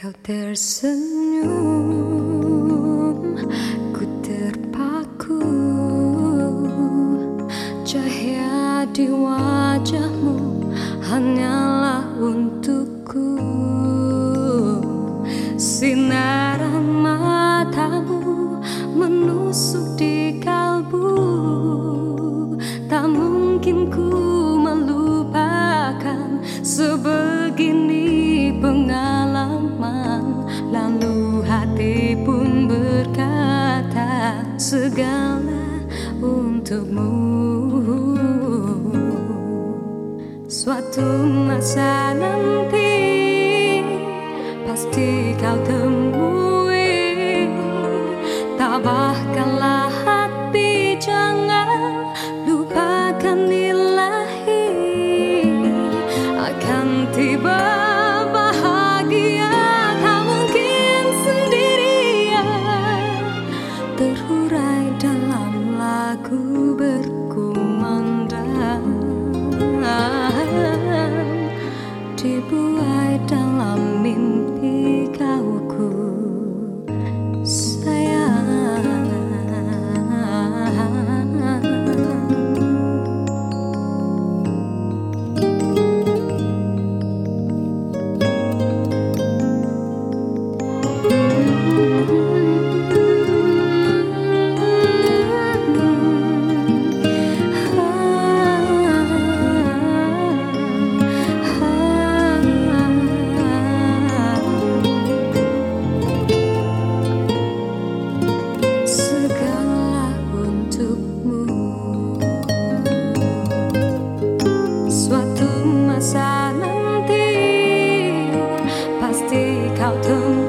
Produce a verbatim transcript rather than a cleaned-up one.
Kau tersenyum, ku terpaku. Cahaya di wajahmu hanyalah untukku. Sinaran matamu menusuk di kalbu. Tak mungkin ku melupakan sebegini pengalaman. Lalu hati pun berkata segala untukmu. Suatu masa nanti pasti kau temui. Tabahkanlah hati, jangan lupakan ilahi. Akan tiba bahagia, tak mungkin sendirian. Terhurai dalam lagu berkumandang, dibuai dalam mimpi kau ku sayang. Suatu masa nanti pasti kau temui.